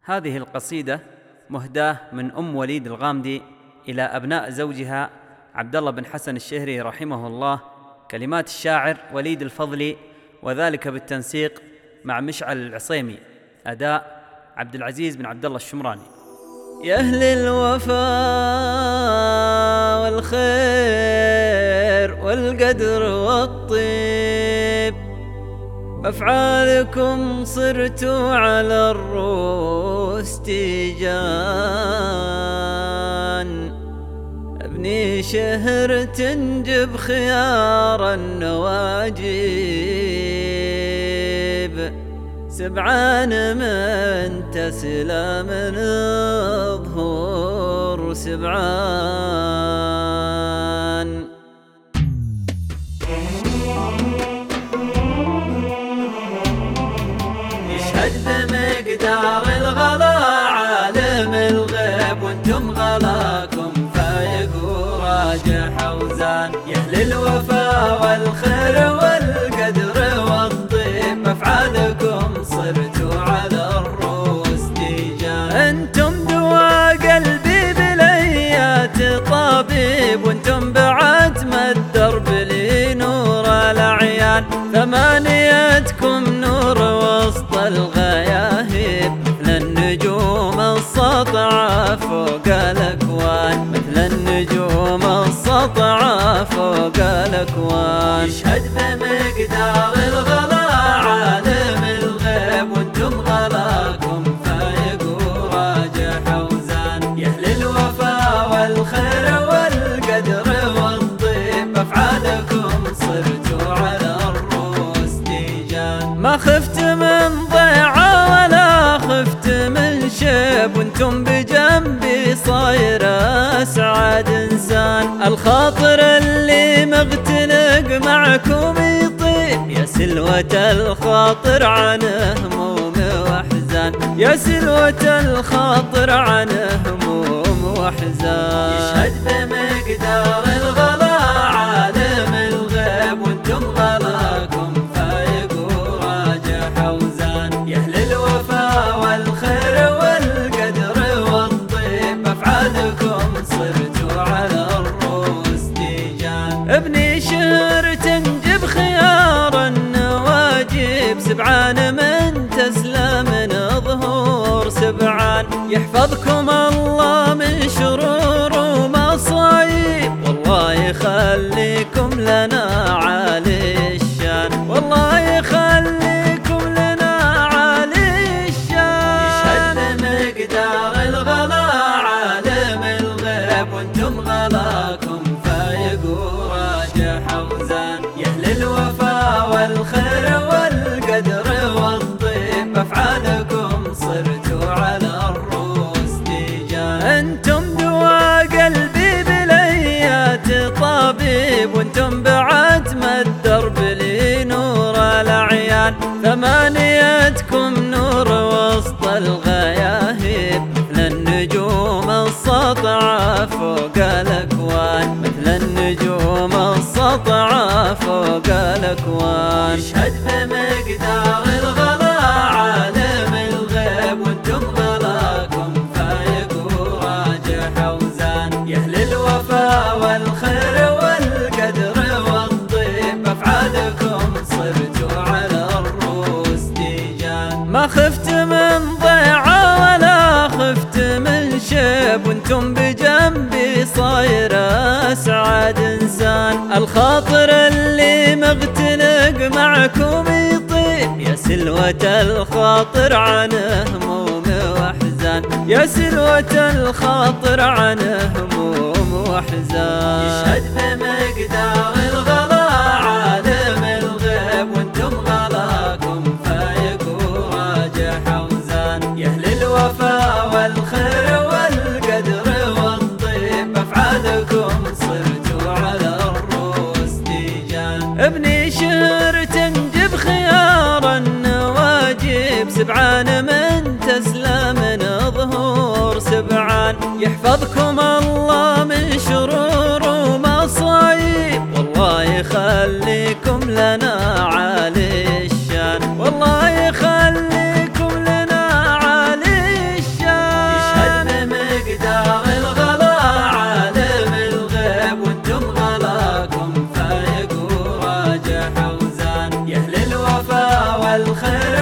هذه القصيدة مهداة من أم وليد الغامدي إلى أبناء زوجها عبد الله بن حسن الشهري رحمه الله، كلمات الشاعر وليد الفضلي، وذلك بالتنسيق مع مشعل العصيمي، أداء عبد العزيز بن عبد الله الشمراني. يا أهل الوفاء والخير والقدر والطيب، بأفعالكم صرتوا على الرؤوس تيجان. ابني شهر تنجب خيار النواجيب، سبعان من تسلى من الظهور سبعان. يشهد بمقدار الغلا عالم الغيب، وانتم غلاكم فايق وراجح وزان. يا اهل الوفا والخير والقدر والطيب، بافعالكم صرتوا على الرؤوس تيجان. انتم دواء قلبي بليات طبيب، وانتم بعتم الدرب لي نور الاعيان. ثمانيتكم نور وسط الغياهب، مثل النجوم الساطعة فوق الاكوان، مثل النجوم الساطعة فوق الاكوان. يشهد بمقدار الغلا عالم الغيب، وانتم غلاكم فايق وراجح وزان. يا اهل الوفا والخير والقدر والطيب، بافعالكم صرتوا على الرؤوس تيجان. ما خفت من ضيعة ولا خفت من شيب، وانتم بجنبي صاير اسعد انسان. الخاطر اللي مغتنق معكم يطيب، يا سلوة الخاطر عن هموم واحزان، يا سلوة الخاطر عن هموم واحزان. يشهد بمقدار الغلا عالم الغيب، وانتم غلاكم فايق وراجح وزان. يا اهل الوفا والخير والقدر والطيب، بافعالكم صرتوا على الرؤوس تيجان. ابني شهر تنجب خيار النواجيب، سبعان من تسلى من ظهور سبعان. يحفظكم الله من شرور ومصايب، والله يخليكم لنا عالي الشان، والله يخليكم لنا عالي الشان. يشهد بمقدار الغلا عالم الغيب، وانتم غلاكم فايق وراجح وزان. يا اهل الوفا والخير والقدر والطيب، بافعالكم صرتوا على الرؤوس تيجان. انتم دواء قلبي بليات طبيب، وانتم بعتم الدرب لي نور الاعيان. ثمانيتكم نور وسط الغياهب، مثل النجوم الساطعة فوق الاكوان، مثل النجوم الساطعة فوق الاكوان. يشهد بمقدار الغلا عالم الغيب، وانتم غلاكم فايق وراجح وزان. يا اهل الوفا والخير والقدر والطيب، بافعالكم صرتوا على الرؤوس تيجان. ما خفت من ضيعة ولا خفت من شيب، وانتم بجنبي صاير اسعد انسان. الخاطر اللي مغتنق معكم يطيب، يا سلوة الخاطر عن هموم واحزان، يا سلوة الخاطر عن هموم واحزان. يشهد بمقدار الغلا عالم الغيب، وانتم غلاكم فايق وراجح وزان. يا اهل الوفا والخير والقدر والطيب، بافعالكم صرتوا على الرؤوس تيجان. ابني شهر تنجب خيار النواجيب، سبعان من تسلى من ظهور سبعان. يحفظكم الله من شرور ومصايب، والله يخليكم لنا عالي الشان، والله يخليكم لنا عالي الخير